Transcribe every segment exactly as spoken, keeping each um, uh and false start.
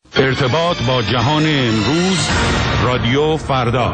ارتباط با جهان امروز، رادیو فردا.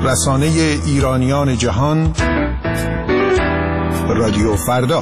رسانه ایرانیان جهان، رادیو فردا.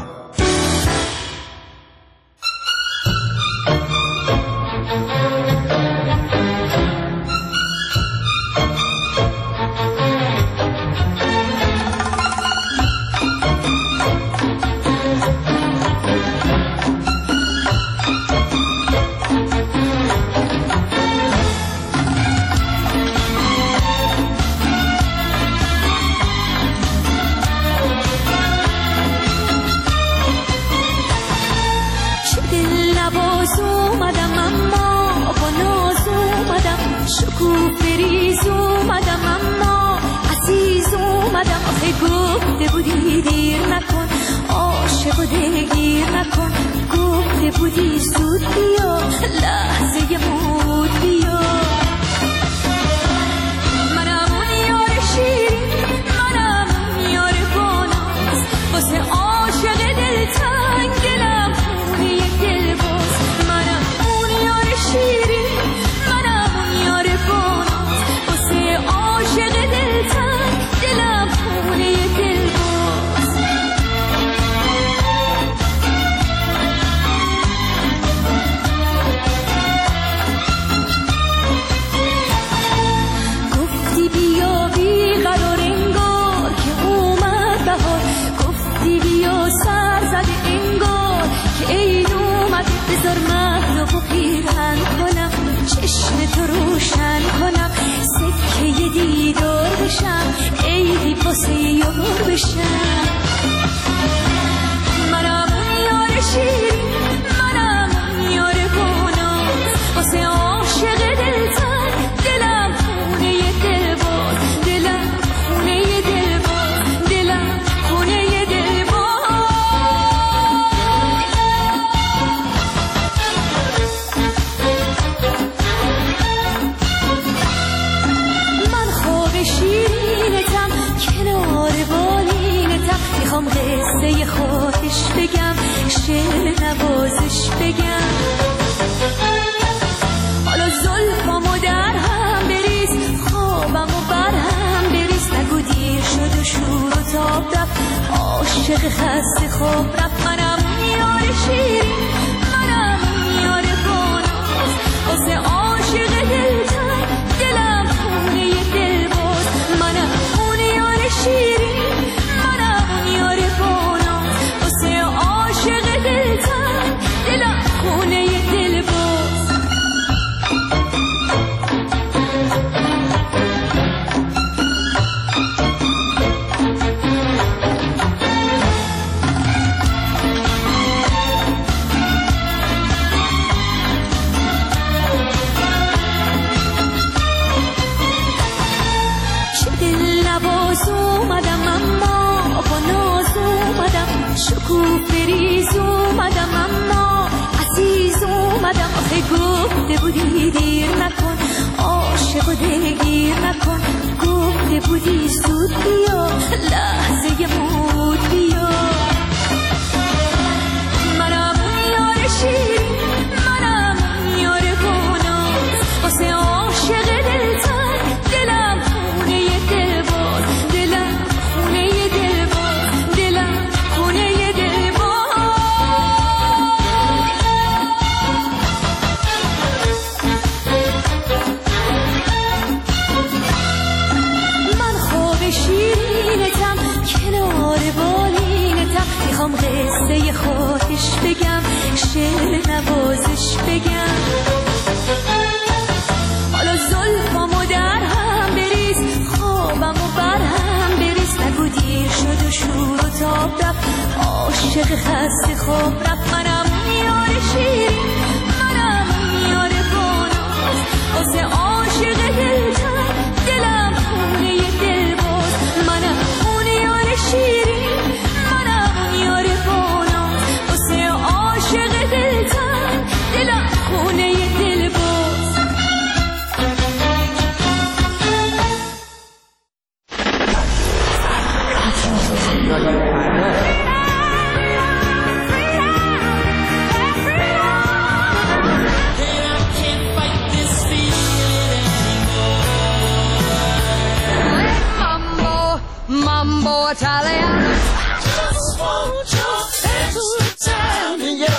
Italiano. Just want your hand to return to you.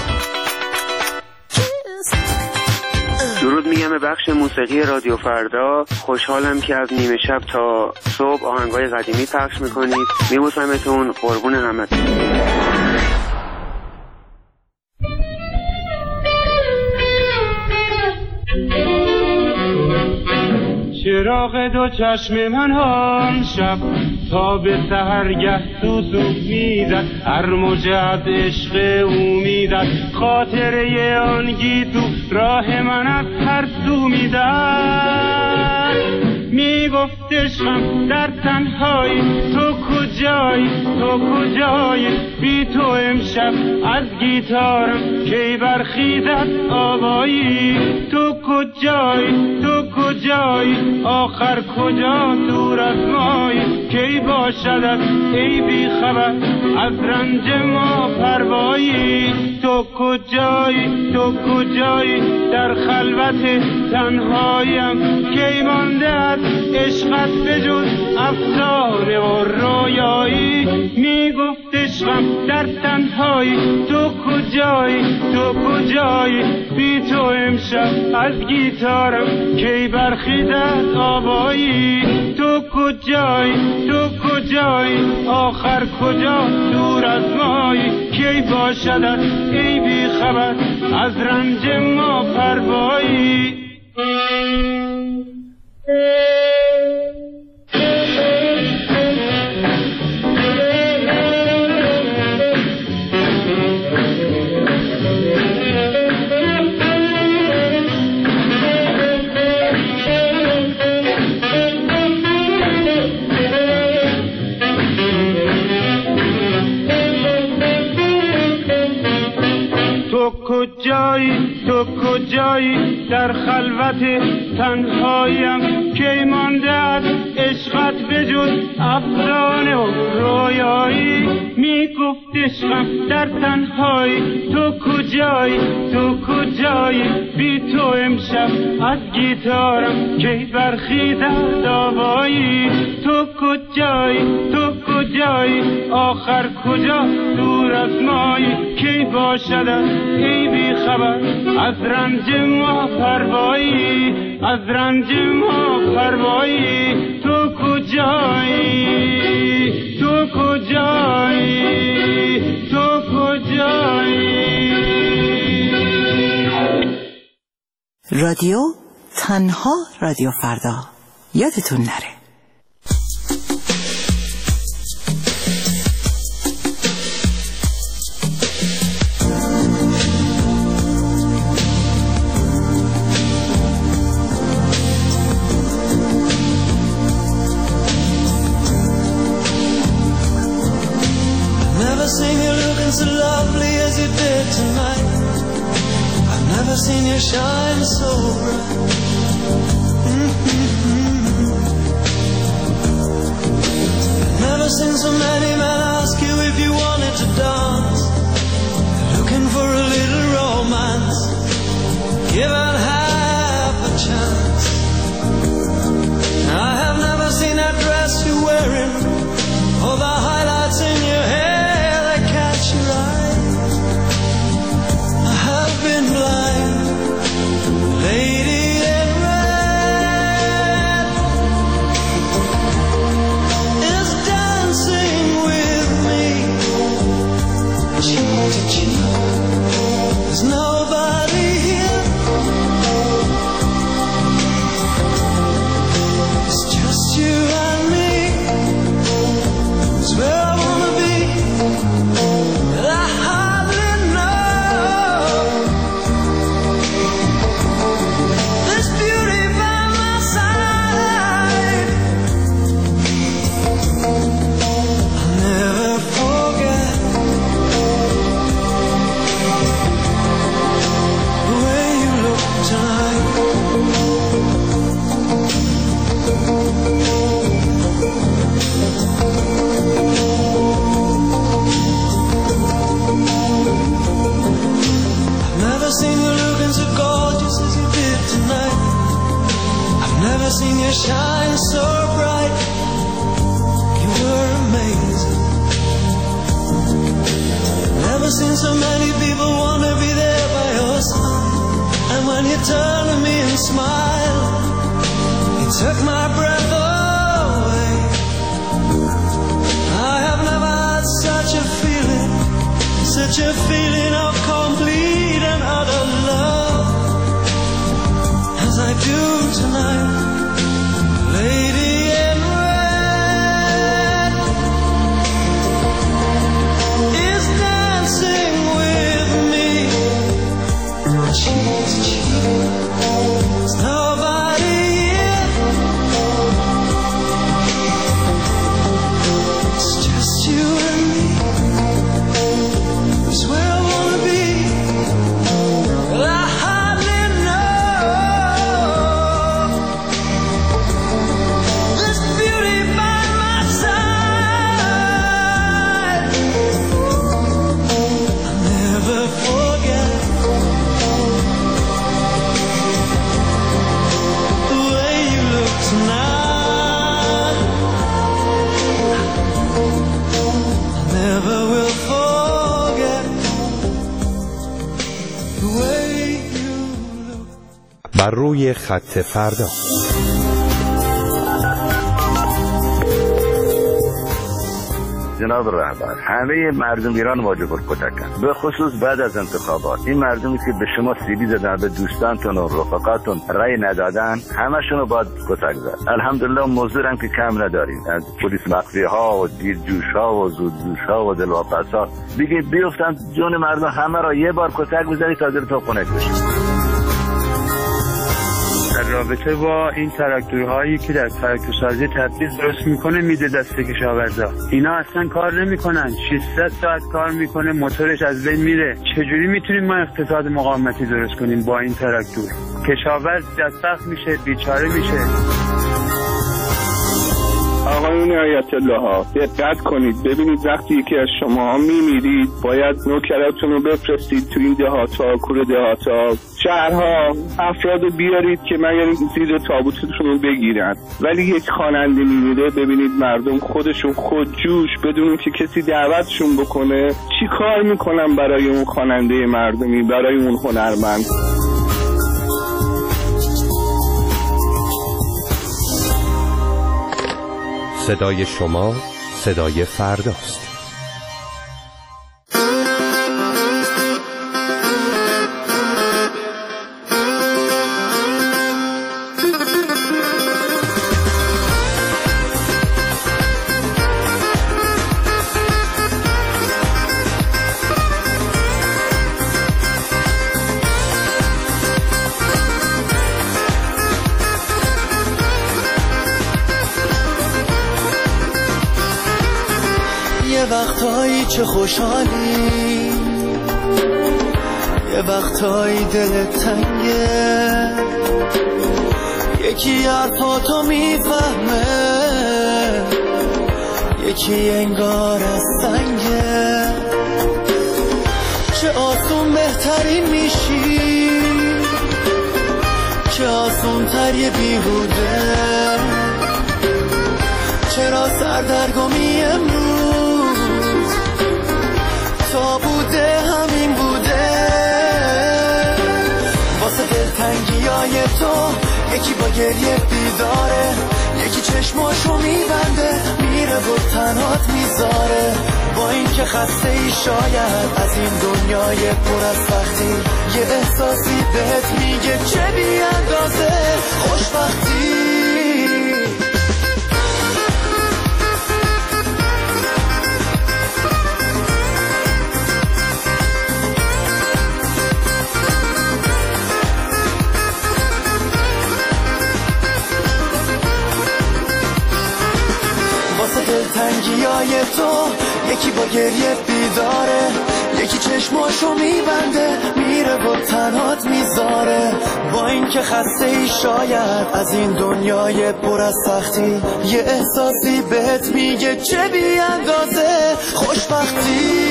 درود میگم به بخش موسیقی رادیو فردا. خوشحالم که از نیمه شب تا صبح آهنگای قدیمی پخش میکنید. میبوسمتون، قربون همتون. چراغ دو چشم من آن شب تا به سحرگه سوسو میزد، هر موج از عشق او میزد، خاطره آن گیسو راه من از هر سو میزد. میگفت عشقم در تنهایی تو کجایی، تو کجایی، بی تو امشب از گیتارم کی برخیزد آوایی. تو کجایی، تو کجایی، آخر کجا دور از مایی، کی باشدت ای بی خبر از رنج ما پروایی. تو کجایی، تو کجایی، در خلوت تنهایم کی مانده از عشقت بجز افسانه و رویایی. میگفت عشقم در تنهایی تو کجایی، تو کجایی، بی تو امشب از گیتارم کی برخیزد آوایی. تو کجایی، تو کجایی، آخر کجا دور از مایی، کی باشدت ای بی خبر از رنج ما پروایی. تو کجایی، تو کجایی، در خلوت تنهایم کی مانده از عشقت بجز افسانه و رویایی. میگفت عشقم در تنهایی تو کجایی، تو کجایی، بی تو امشب از گیتارم کی برخیزد آوایی. تو کجایی، تو کجایی، آخر کجا دور از مایی، کی باشدت ای بی خبر از رنج ما پروایی، از رنج ما پروایی. تو کجایی، تو کجایی، تو کجایی. رادیو تنها رادیو فردا، یادتون نره. So lovely as you did tonight, I've never seen you shine so bright. Mm-hmm. I've never seen so many men ask you if you wanted to dance, looking for a little romance, given half a chance. I have never seen that dress you're wearing, or the highlights in your hair. Been blind, lady in red is dancing with me, cheek to cheek. There's nobody here بر روی خط فردا. جناب رهبر، همه مردم ایران واجب الکتکن، به خصوص بعد از انتخابات. این مردمی که به شما سیبی زدن، به دوستانتون و رفقاتون رأی ندادن، همشون رو باید کتک زد. الحمدلله موضوع هم که کم نداریم، از پلیس مخفیه ها و دیرجوش ها و زودجوش ها و دلواپس ها دیگه بیفتن جون مردم، همه را یه بار کتک بزنید تا دلتون خنک بشه. در رابطه با این تراکتورهایی که در تراکتورسازی تبدیل درست میکنه میده دست کشاورزا، اینا اصلا کار نمیکنن. ششصد ساعت کار میکنه، موتورش از بین میره. چجوری میتونیم ما اقتصاد مقاومتی درست کنیم با این تراکتور؟ کشاورز دستسخت میشه، بیچاره میشه. آقایون آیت الله ها، دقت کنید ببینید وقتی یکی از شما میمیرید باید نوکراتون رو بفرستید تو این دهات‌ها، کوره دهات‌ها، شهرها، افراد رو بیارید که مگر زیر تابوتتون رو بگیرن. ولی یک خواننده میمیره، ببینید مردم خودشون خودجوش بدون که کسی دعوتشون بکنه چی کار میکنن برای اون خواننده مردمی، برای اون هنرمند. صدای شما صدای فرداست. یه وقتایی چه خوشحالی، یه وقتایی دلت تنگه، یکی حرفاتو میفهمه، یکی انگار از سنگه. چه آسون بهترین میشی، چه آسون تر یه بیهوده. چرا سردرگمی امروز تا بوده همین بوده. واسه دلتنگی های تو یکی با گریه بیداره، یکی چشماشو میبنده میره و تنهات میذاره. با این که خسته ای شاید از این دنیای پر از سختی، یه احساسی بهت میگه چه بی اندازه خوشبختی. دلتنگی های تو یکی با گریه بیداره، یکی چشماشو میبنده میره و تنهات میذاره. با این که خسته ای شاید از این دنیای پر از سختی، یه احساسی بهت میگه چه بی اندازه خوشبختی.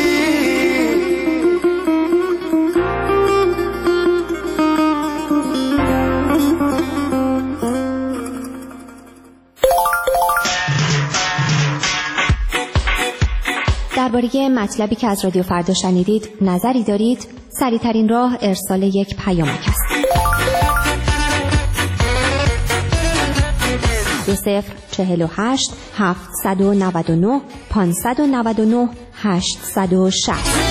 درباره مطلبی که از رادیو فردا شنیدید نظری دارید؟ سریع‌ترین راه ارسال یک پیامک است. دو صفر چهل و هشت هفتصد و نود و نه پانصد و نود و نه هشتصد و شصت.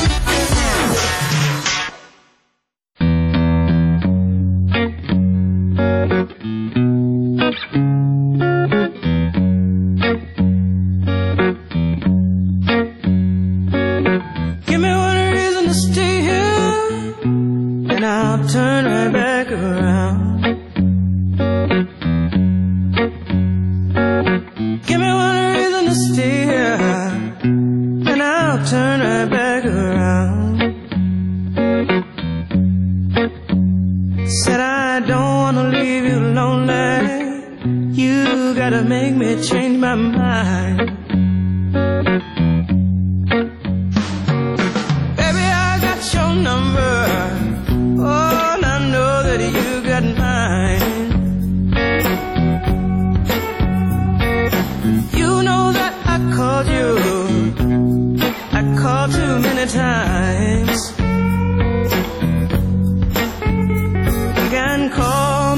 Times you can call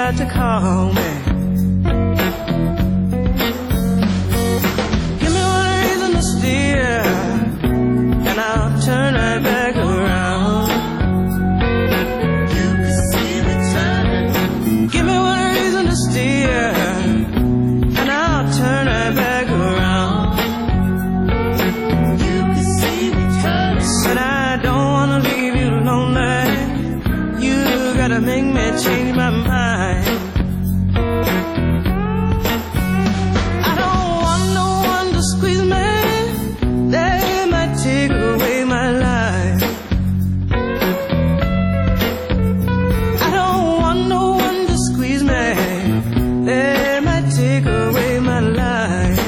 got to call me. Give me one reason to steer, and I'll turn right back around. You can see me turning. Give me one reason to steer, and I'll turn right back around. You can see me turning. Said I don't wanna leave you lonely. You gotta make me change my mind. I don't want no one to squeeze me. They might take away my life. I don't want no one to squeeze me. They might take away my life.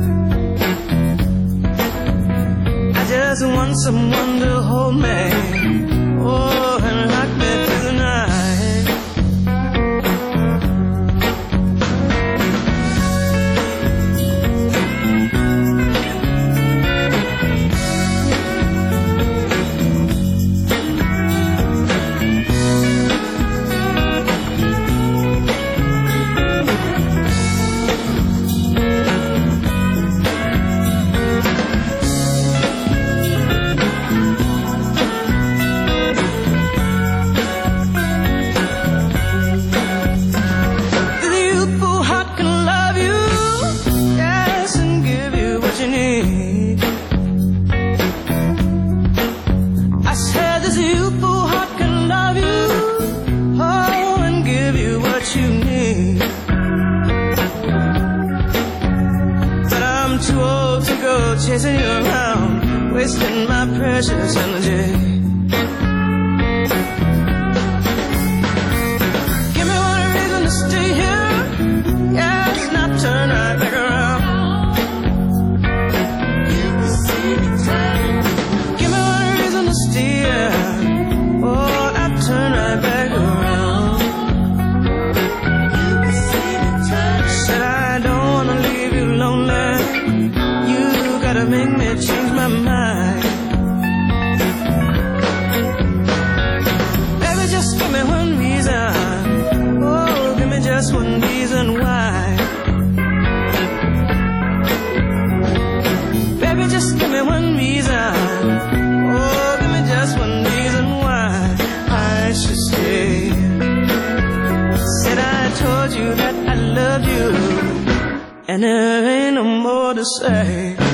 I just want someone to hold me. Oh, and rock me through the night. Chasing you around, wasting my precious energy. Give me one reason to stay here, yes, not turn right back around. You can see me turning. Give me one reason to steer, oh, I'll turn right back around. You can see me turning. Said I don't wanna leave you lonely. Gotta make me change my mind. Baby, just give me one reason. Oh, give me just one reason why. Baby, just give me one reason. Oh, give me just one reason why I should stay. Said I told you that I love you, and there ain't no more to say.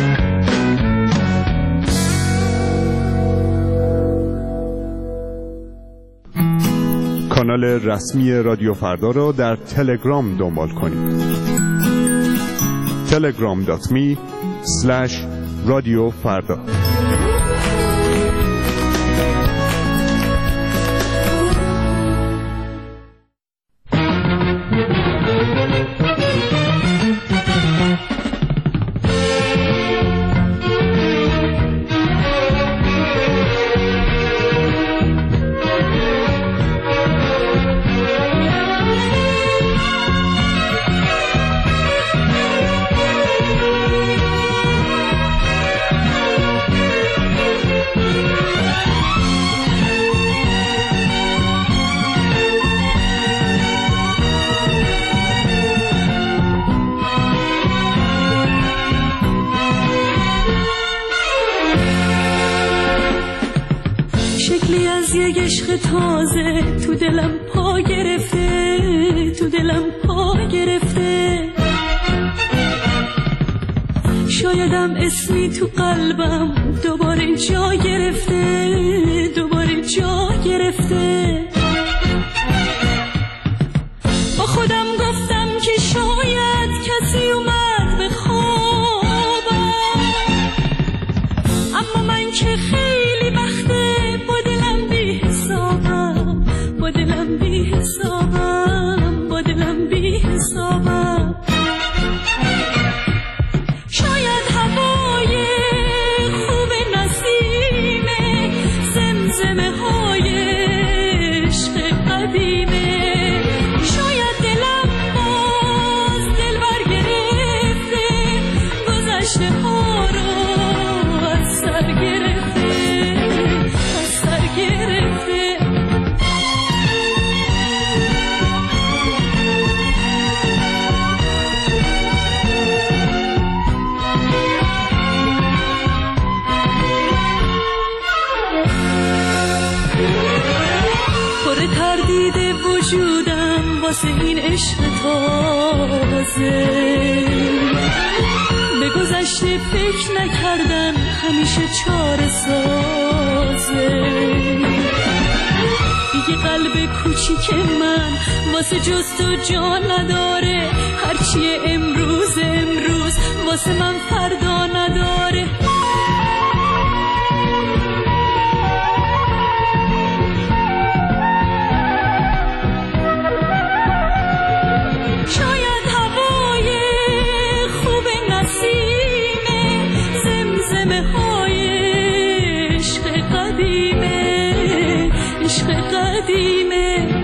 کانال رسمی رادیو فردا را در تلگرام دنبال کنید. تلگرام دات می اسلش رادیو فردا. عشق تازه تو دلم پا گرفته، تو دلم پا گرفته. شایدم اسمی تو قلبم دوباره جا گرفته، دوباره جا گرفته. با خودم گفتم که شاید کسی اومد به خوابم، اما من که خیلی وقته با دلم بی حسابم، با دلم بی حسابم، با دلم بی حسابم. شاید هوای خوب نسیمه، زمزمه های عشق قدیمه. شاید دلم باز وجودم واسه این عشق تازه. به گذشته فکر نکردن همیشه چاره سازه. دیگه قلب کوچیک من واسه جز تو جان نداره. هرچی امروز امروز واسه من فردا نداره. شاید هوای خوب نسیمه، زمزمه های عشق قدیمه، عشق قدیمه.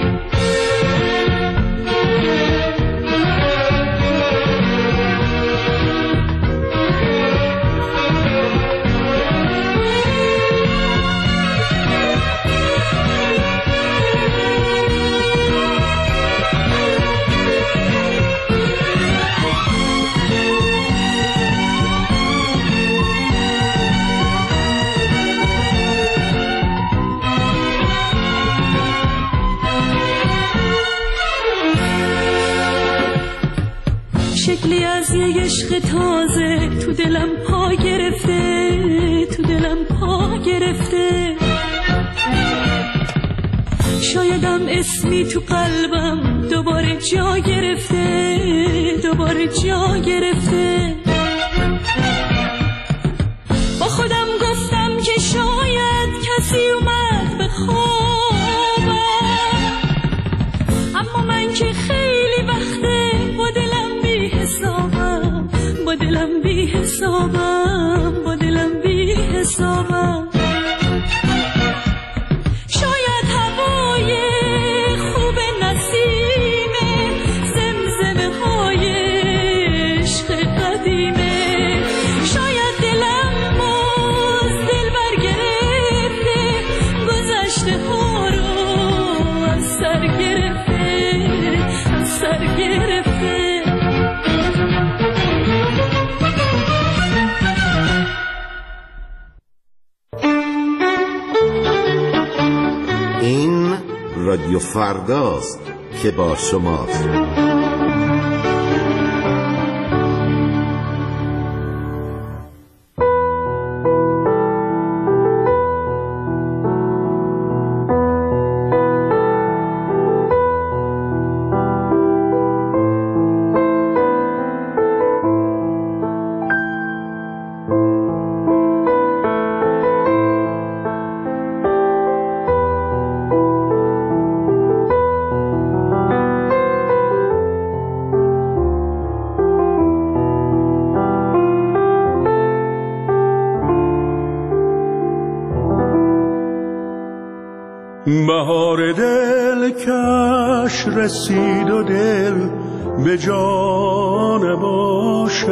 شکلی از یه عشق تازه تو دلم پا گرفته، تو دلم پا گرفته. شایدم اسمی تو قلبم دوباره جا گرفته، دوباره جا گرفته. با خودم گفتم که شاید کسی اومد به خوابم، اما من که خیلی وقته با دلم بی حسابم، با دلم بی حسابم، با دلم بی حسابم. شاید هوای خوب نسیمه، زمزمه های عشق قدیمه. شاید دلم باز دل برگرفته، گذشته ها رو از سر گرفته، از سر گرفته. این رادیو فرداست که با شماست. بهار دل کش رسید و دل به جان باشد،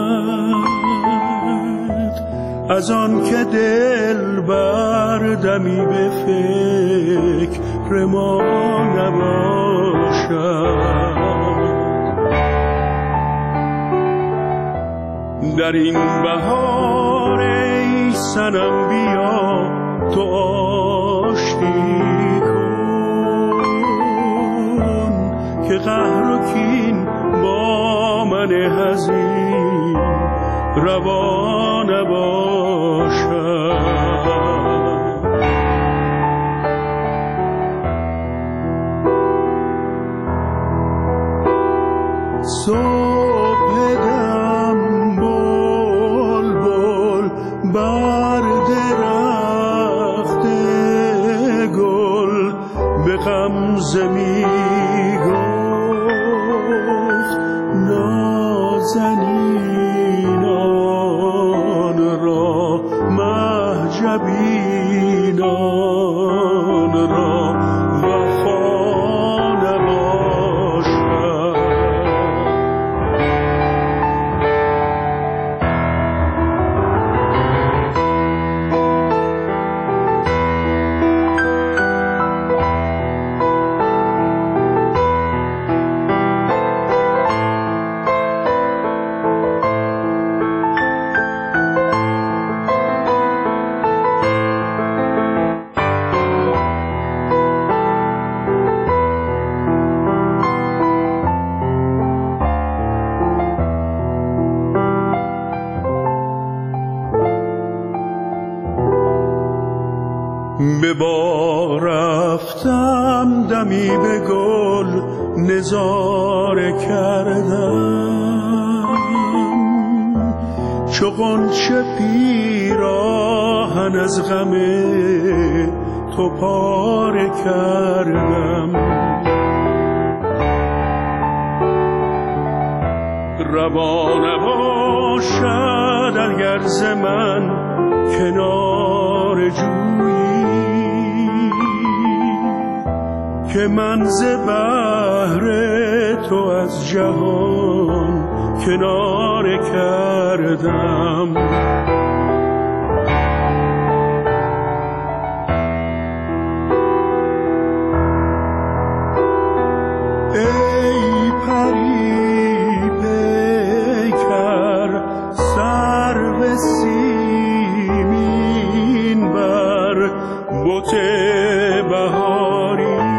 از آن که دل بردمی به فکر ما نباشد. در این بهار ای صنم بیا تو آشتی کن که قهر و کین با من حزین روا نباشد. صبح دم بلبل بر درخت گل به غمزه می گفت نازنینان را مهجبینان را وفا نباشد. با رفتم دمی به گل نظاره کردم، چو غنچه پیراهن از غم تو پاره کردم. روا نباشد اگر ز من کنار جویی، که من ز بحر تو از جهان کناره کردم. ای پری پیکر سرو سیمین بر بت بهاری،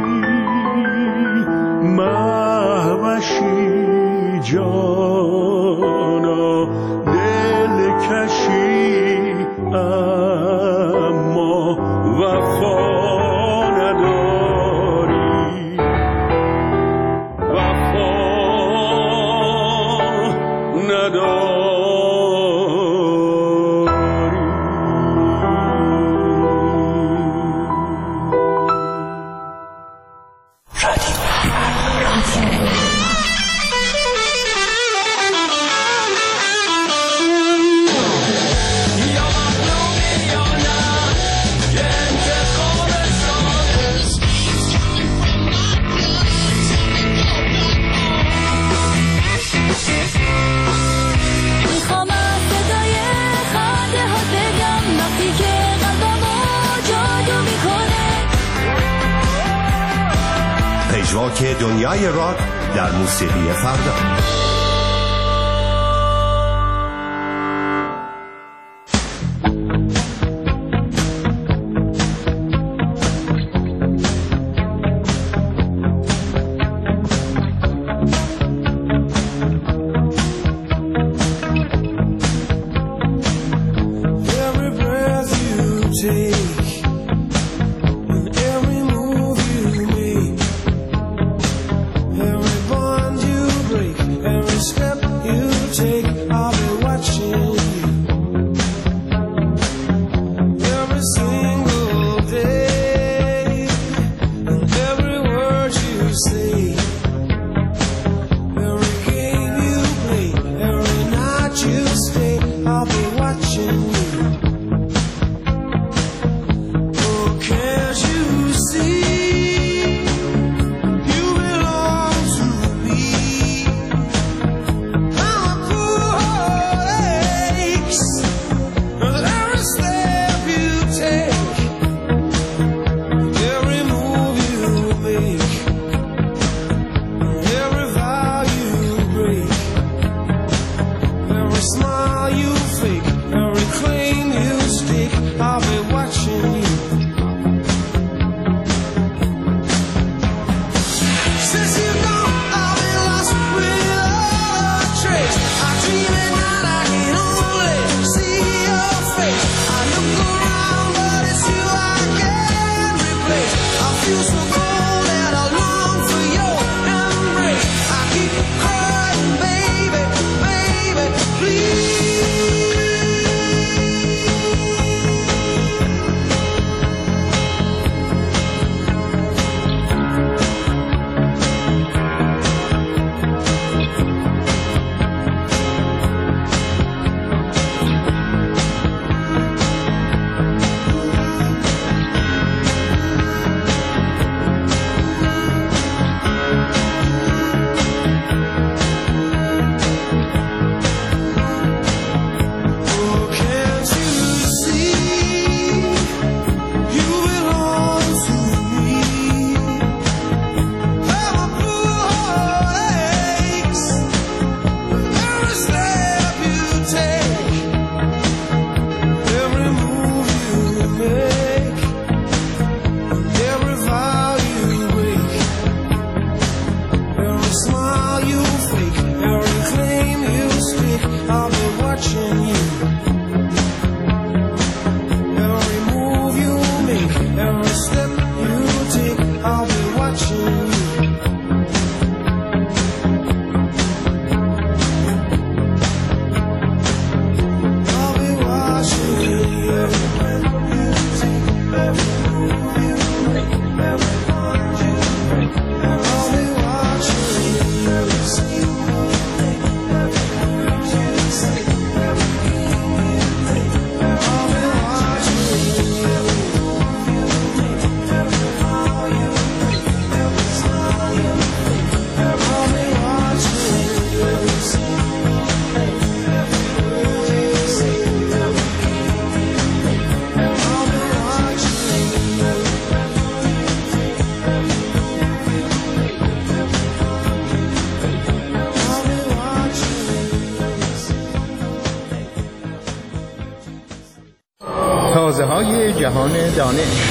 مهوشی جانا دلکشی اما وفا نداری، وفا نداری. پژواک دنیای راک در موسیقی فردا. صدای جهان دانش.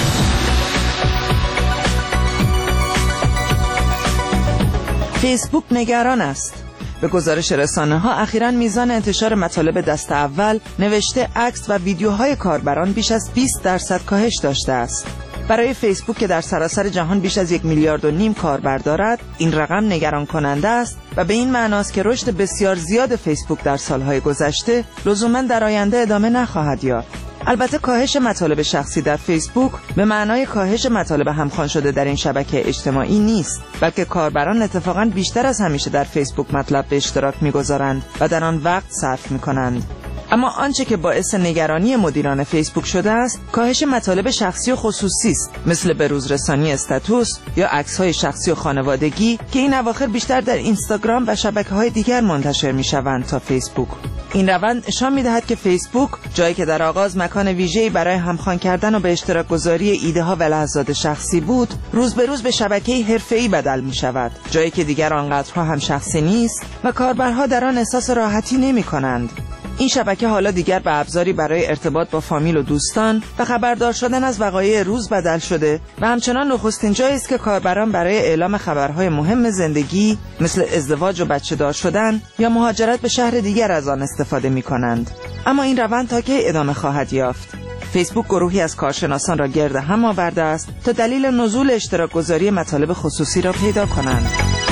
فیسبوک نگران است. به گزارش رسانه ها اخیراً میزان انتشار مطالب دست اول، نوشته، عکس و ویدیوهای کاربران بیش از بیست درصد کاهش داشته است. برای فیسبوک که در سراسر جهان بیش از یک میلیارد و نیم کاربر دارد، این رقم نگران کننده است و به این معناست که رشد بسیار زیاد فیسبوک در سالهای گذشته لزوماً در آینده ادامه نخواهد یافت. البته کاهش مطالب شخصی در فیسبوک به معنای کاهش مطالب همخوان شده در این شبکه اجتماعی نیست، بلکه کاربران اتفاقاً بیشتر از همیشه در فیسبوک مطلب به اشتراک می‌گذارند و در آن وقت صرف می‌کنند. اما آنچه که باعث نگرانی مدیران فیسبوک شده است، کاهش مطالب شخصی و خصوصی است، مثل بروزرسانی استاتوس یا عکس‌های شخصی و خانوادگی که این اواخر بیشتر در اینستاگرام و شبکه‌های دیگر منتشر می‌شوند تا فیسبوک. این روند نشان می‌دهد که فیسبوک، جایی که در آغاز مکان ویژه‌ای برای همخوان کردن و به اشتراک گذاری ایده‌ها و لحظات شخصی بود، روز به روز به شبکه‌ای حرفه‌ای بدل می‌شود، جایی که دیگر آنقدرها هم شخصی نیست و کاربرها در آن احساس راحتی نمی‌کنند. این شبکه حالا دیگر به ابزاری برای ارتباط با فامیل و دوستان و خبردار شدن از وقایع روز بدل شده و همچنان نخستین جایی است که کاربران برای اعلام خبرهای مهم زندگی مثل ازدواج و بچه دار شدن یا مهاجرت به شهر دیگر از آن استفاده می کنند. اما این روند تا کی ادامه خواهد یافت؟ فیسبوک گروهی از کارشناسان را گرد هم آورده است تا دلیل نزول اشتراک گذاری مطالب خصوصی را پیدا کنند.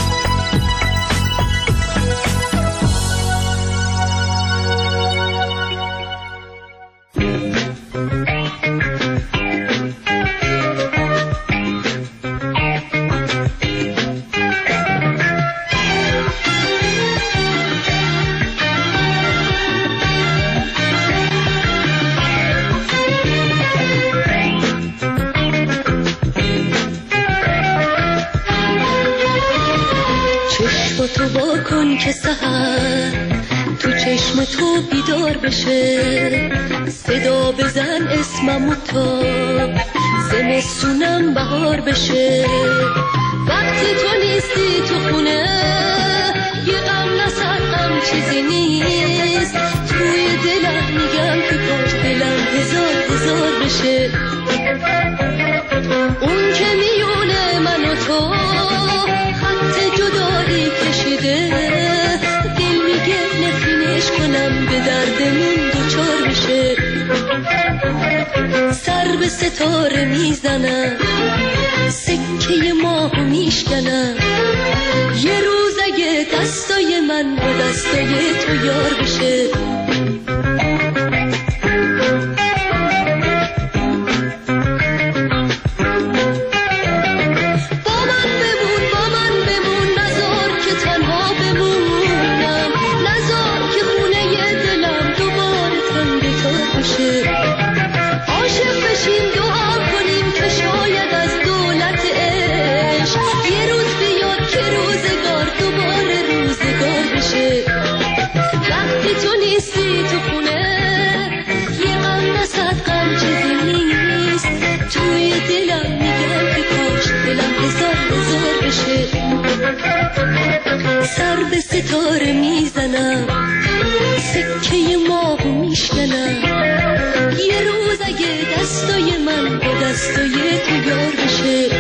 تو با کن که سحر تو چشم تو بیدار بشه، صدا بزن اسممو تا زمستونم بهار بشه. وقتی تو نیستی تو خونه یه غم نسر غم چیزی نیست، توی دلم میگم که کاش دلم هزار هزار بشه. اون که میونه من و تو خط جدایی کشیده، دل میگه نفرینش کنم به دردمون دوچار بشه. سر به ستاره میزنم، سکه ماهو میشکنم، یه روز اگه دستای من با دستای تو یار بشه. سر به ستاره میزنم، سکه ماهو میشکنم، یه روز اگه دستای من با دستای تو یار بشه.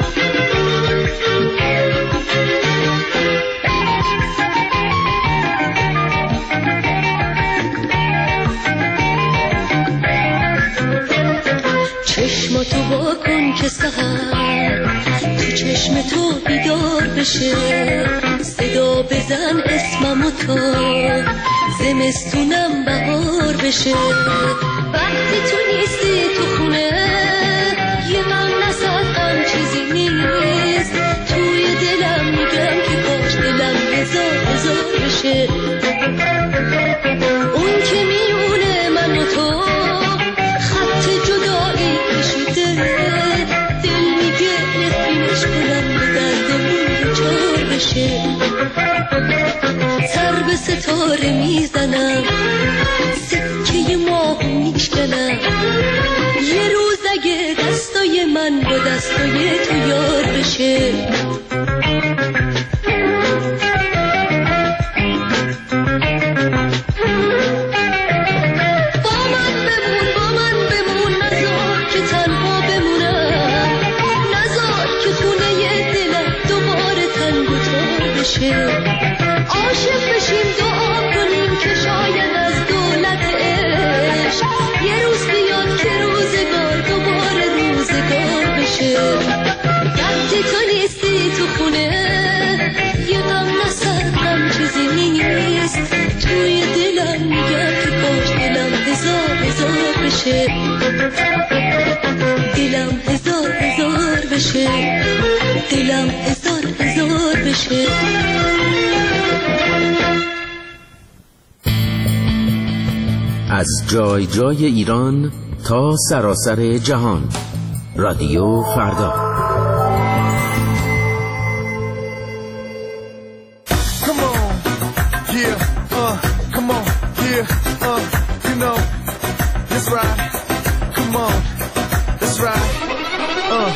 چشماتو با کن که سحر تو چشم تو بیدار بشه، صدا بزن اسممو تا زمستونم بهار بشه. وقتی تو نیستی تو خونه یه غم نسد غم چیزی نیست، توی دلم میگم که کاش دلم هزار هزار بشه. اون که میونه من و تو خط جدایی کشیده، دل میگه نفرینش کنم به دردمون دوچار بشه. سر به ستاره میزنم، سکه ماهو میشکنم، یه روز اگه دستای من با دستای تو یار بشه. با من بمون، با من بمون، عاشق بشیم دعا کنیم که شاید از دولت عشق یه روز بیاد که روزگار دوباره روزگار بشه. وقتی تو نیستی تو خونه یه غم نسر غم چیزی نیست، توی دلم میگم که کاش دلم هزار هزار بشه، دلم هزار هزار بشه، دلم هزار هزار بشه. از جای جای ایران تا سراسر جهان، رادیو فردا. Come on, yeah, uh, come on, yeah, uh, you know, that's right. Come on, that's right, uh.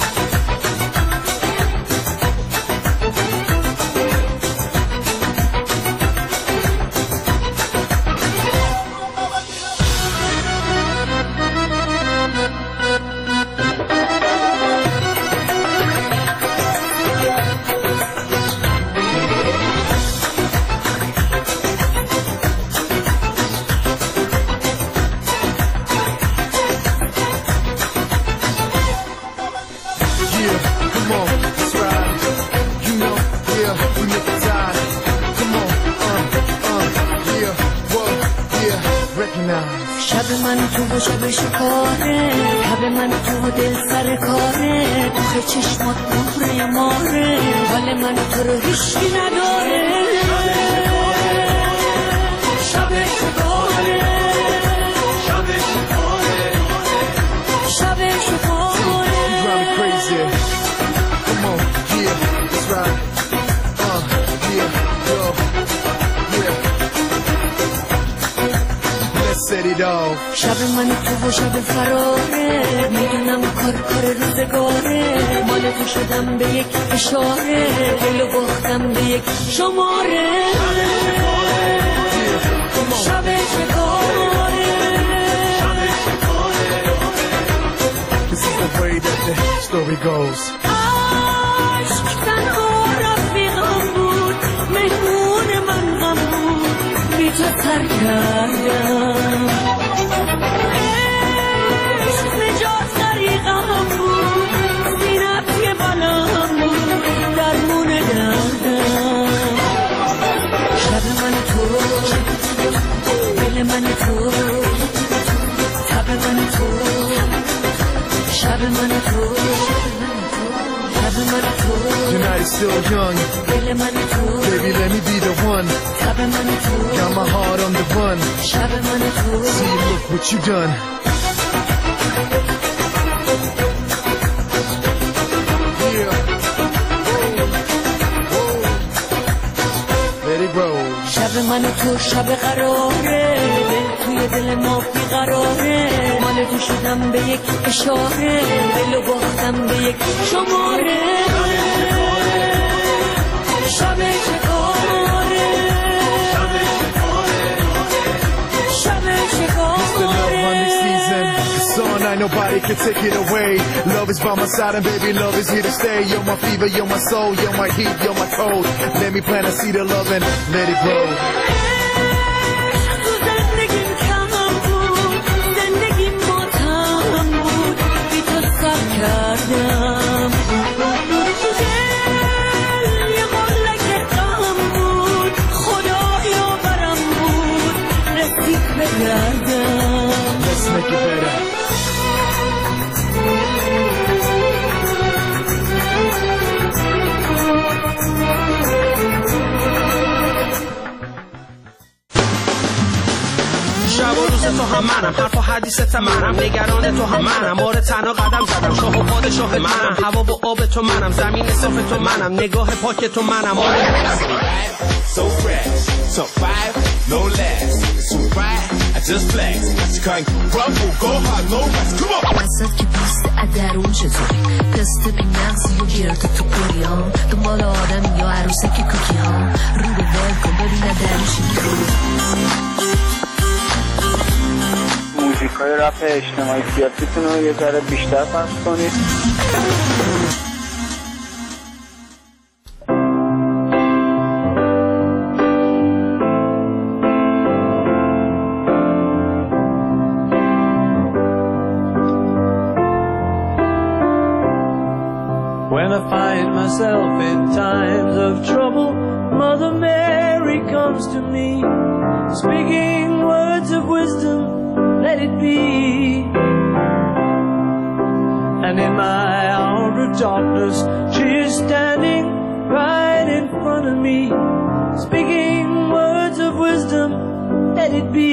شب من تو و شب شکاره، شب من تو و دل سر کاره، آخه چشمات نوره ماره، حال من تو رو هیچکی نداره. شب شکاره، شب شکاره، شب شکاره. You drive me crazy. Come on, yeah, that's right. Uh, yeah, yo, yeah. Let's set it off. شب من تو و شب فراره، میدونم کار کار روزگاره، مال تو شدم به یک اشاره، دلو باختم به یک شماره. شب شکاره، This is the way that the story goes. عشق تنها رفیقم بود، مهمون من غم بود، بی تو سر کردم. عشق نجات طریقم بود، زینت یه بلام بود، درمون دردم. شب من تو، دل من تو، تب من تو، شب من تو، شب من تو. Your night is still young. دل من تو، Baby, let me be the one. تب من تو، Got my heart on the run. شب من تو. See, look what you done. Yeah. Let it roll. شب من تو شب قراره، دل توی دل ما بیقراره، مال تو شدم به یک اشاره، دلو باختم به یک شماره. شب شکاره، شب شکاره. All night, nobody can take it away. Love is by my side and baby, love is here to stay. You're my fever, you're my soul, you're my heat, you're my cold. Let me plant a seed of love and let it grow. تو زندگیم کم بود، زندگیم ماتم بود، بی تو سر کردم. تو دل یه مالک غم بود، خدایا برم بود، رسید به دردم. Let's make it better. شب و روز تو هم منم، حرف و حدیثت منم، نگران تو هم منم، بار تنها قدم زدم، شاه و پادشاه منم، هوا و آب تو منم، زمین صاف تو منم، نگاه پاک تو منم. So fresh, so five, no less. So right, I just flex. I can't crumble, go hard, no rest. Come on. وسط که پوست ادرون چطوری دست بی نقصی و گرد تو کوری ها دنبال آدم یا عروسه که کوکی ها رو به ول کن ببینه درمشی موزیک های رپ اجتماعی سیاسیتون رو یه ذره بیشتر پخش کنید. comes to me, speaking words of wisdom, let it be. And in my hour of darkness, she is standing right in front of me, speaking words of wisdom, let it be.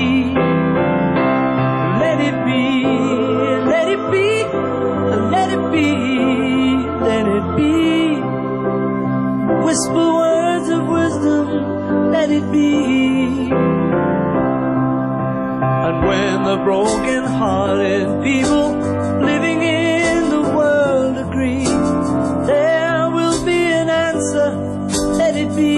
Let it be, let it be, let it be, let it be. Whisper words of wisdom, let it be. And when the broken-hearted people living in the world agree, there will be an answer, let it be.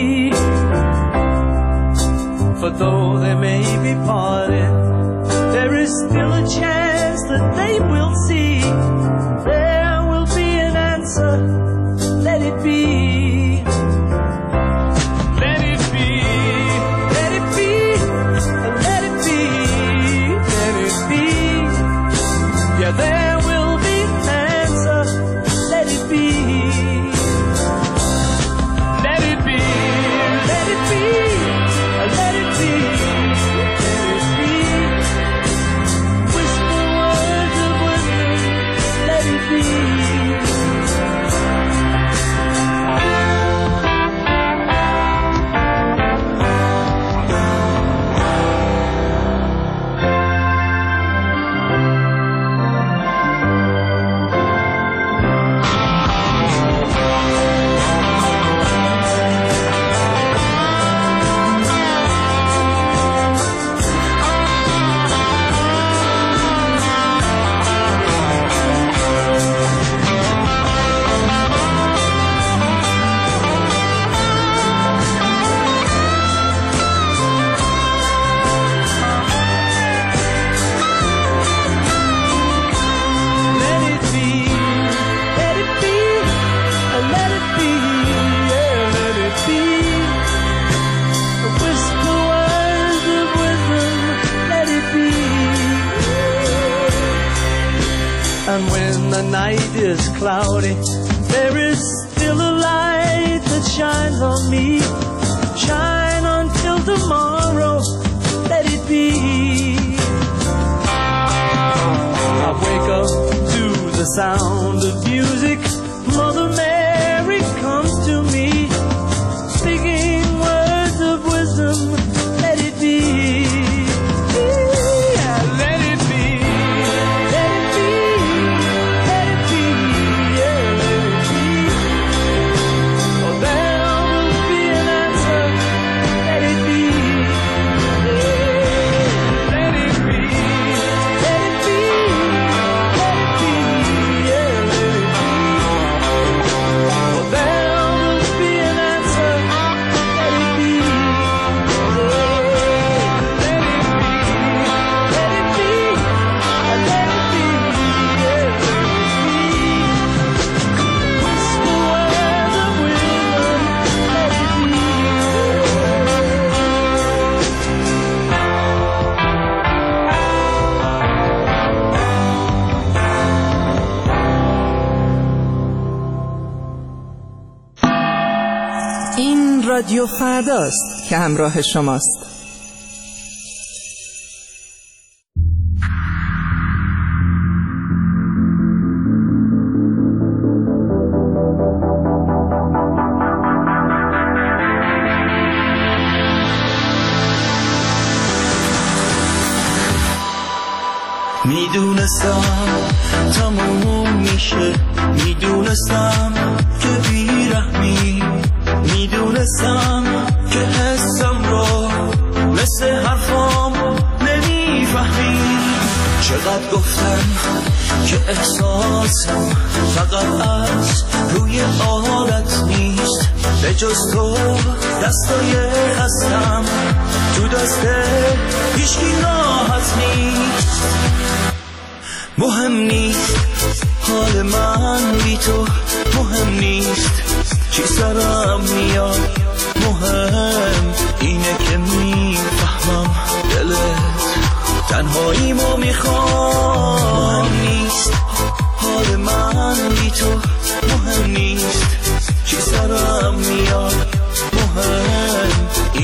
For though they may be parted, there is still a chance that they will see. There will be an answer, let it be. Let it be, let it be, let it be, let it be. Yeah, there will be an answer, let it be. Let it be, let it be, let it be, let it be. Whisper words of wisdom, let it be. And when the night is cloudy, there is still a light that shines on me. Shine until tomorrow, let it be. I wake up to the sound of music. Mother Mary comes to me, speaking words of wisdom, let it be. رادیو فرداست که همراه شماست. میدونستم تموم میشه، میدونستم که بیرحمی، میدونستم که حسم رو مثل حرفام نمیفهمی. چقدر گفتم که احساسم فقط از روی عادت نیست، به جز تو دستای هستم تو دست هیچکی راحت نیست. مهم نیست حال من بی تو، مهم نیست چی سرم میاد، مهم اینه که میفهمم دلت تنهاییمو میخوام. مهم نیست حال من بی تو، مهم نیست چی سرم میاد، مهم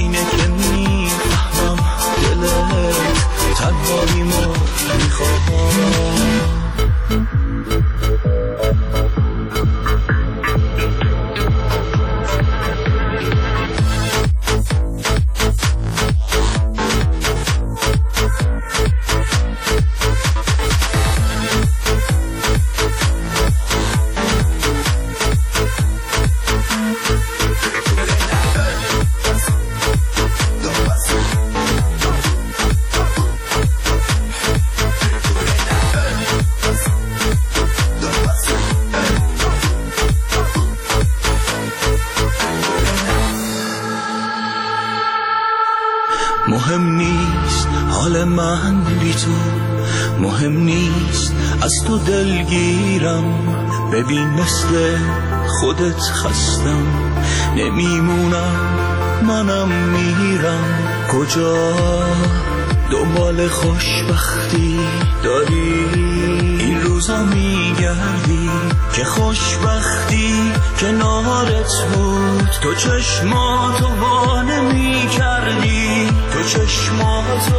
مهم نیست حال من بی تو، مهم نیست از تو دلگیرم. ببین مثل خودت خستم، نمیمونم منم میرم. کجا دنبال خوشبختی داری این روزا میگردی که خوشبختی کنارت بود. تو چشماتو وا نمی‌کردی، تو چشماتو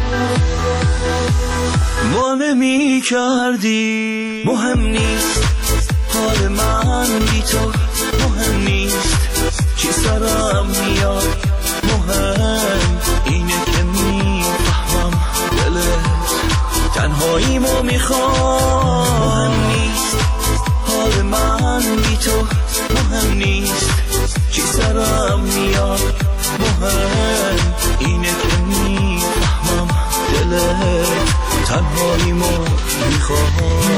وا نمی‌کردی. مهم نیست حال من بی تو، مهم نیست چی سرم میاد، مهم اینه که میفهمم دلت تنهاییمو میخوام. مهم نیست حال من بی تو، مهم نیست چی سرم میاد، مهم اینه که میفهمم دلت تنهاییمو میخوام.